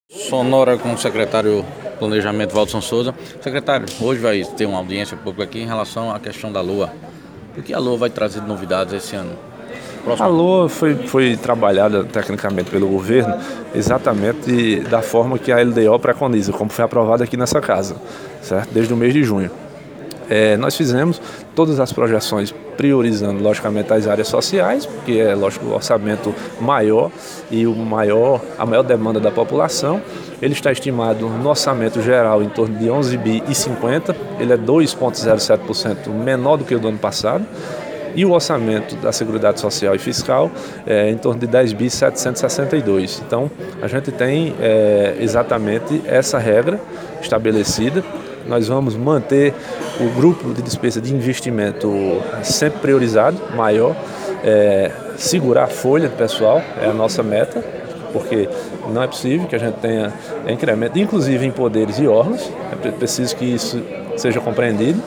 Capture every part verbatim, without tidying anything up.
Sonora com o secretário do Planejamento, Waldson Souza. Secretário, hoje vai ter uma audiência pública aqui em relação à questão da Lua. O que a Lua vai trazer de novidades esse ano? Próximo. A Lua foi, foi trabalhada tecnicamente pelo governo exatamente da forma que a L D O preconiza, como foi aprovada aqui nessa casa, certo? Desde o mês de junho. É, nós fizemos todas as projeções priorizando, logicamente, as áreas sociais, porque é, lógico, o orçamento maior e o maior, a maior demanda da população. Ele está estimado no orçamento geral em torno de onze bi e cinquenta, ele é dois vírgula zero sete por cento menor do que o do ano passado. E o orçamento da Seguridade Social e Fiscal é em torno de dez bi setecentos e sessenta e dois. Então, a gente tem é, exatamente essa regra estabelecida. Nós vamos manter o grupo de despesa de investimento sempre priorizado, maior, é, segurar a folha do pessoal, é a nossa meta, porque não é possível que a gente tenha incremento, inclusive em poderes e órgãos, é preciso que isso seja compreendido,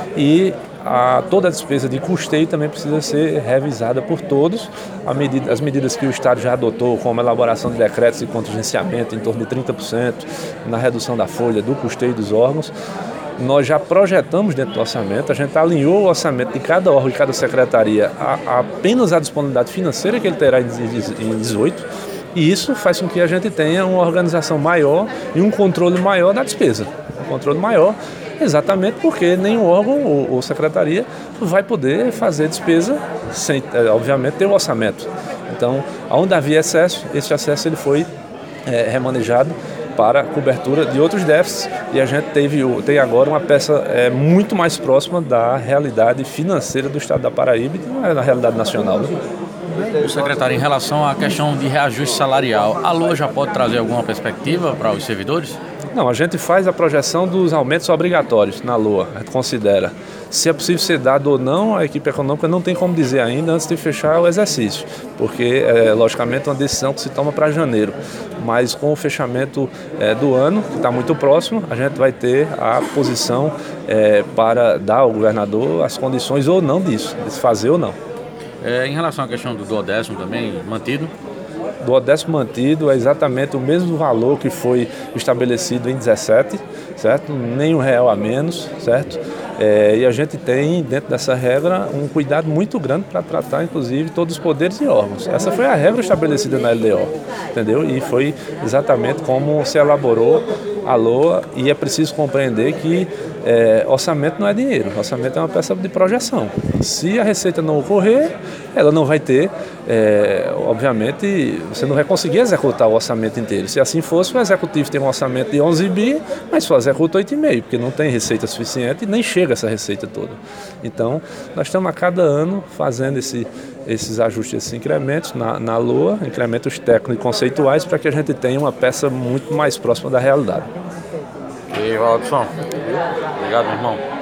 e a, toda a despesa de custeio também precisa ser revisada por todos. A medida, as medidas que o Estado já adotou, como a elaboração de decretos de contingenciamento em torno de trinta por cento, na redução da folha, do custeio dos órgãos, nós já projetamos dentro do orçamento, a gente alinhou o orçamento de cada órgão e cada secretaria a, a apenas a disponibilidade financeira que ele terá em dezoito, e isso faz com que a gente tenha uma organização maior e um controle maior da despesa. Um controle maior, exatamente porque nenhum órgão ou, ou secretaria vai poder fazer despesa sem, obviamente, ter o orçamento. Então, onde havia excesso, esse excesso ele foi é, remanejado para a cobertura de outros déficits, e a gente teve, tem agora uma peça é, muito mais próxima da realidade financeira do Estado da Paraíba e da realidade nacional. Né? O secretário, em relação à questão de reajuste salarial, a Lua já pode trazer alguma perspectiva para os servidores? Não, a gente faz a projeção dos aumentos obrigatórios na Lua, a gente considera. Se é possível ser dado ou não, a equipe econômica não tem como dizer ainda antes de fechar o exercício, porque é, logicamente, uma decisão que se toma para janeiro. Mas com o fechamento é, do ano, que está muito próximo, a gente vai ter a posição é, para dar ao governador as condições ou não disso, de se fazer ou não. É, em relação à questão do duodécimo também, mantido? Do duodécimo mantido é exatamente o mesmo valor que foi estabelecido em dezessete, certo? Nem um real a menos, certo? É, e a gente tem, dentro dessa regra, um cuidado muito grande para tratar, inclusive, todos os poderes e órgãos. Essa foi a regra estabelecida na L D O, entendeu? E foi exatamente como se elaborou a Lua, e é preciso compreender que é, orçamento não é dinheiro, orçamento é uma peça de projeção. Se a receita não ocorrer, ela não vai ter, é, obviamente, você não vai conseguir executar o orçamento inteiro. Se assim fosse, o executivo tem um orçamento de onze bi, mas só executa oito vírgula cinco, porque não tem receita suficiente e nem chega essa receita toda. Então, nós estamos a cada ano fazendo esse, esses ajustes, esses incrementos na, na Lua, incrementos técnicos e conceituais, para que a gente tenha uma peça muito mais próxima da realidade. E Waldson, obrigado, meu irmão.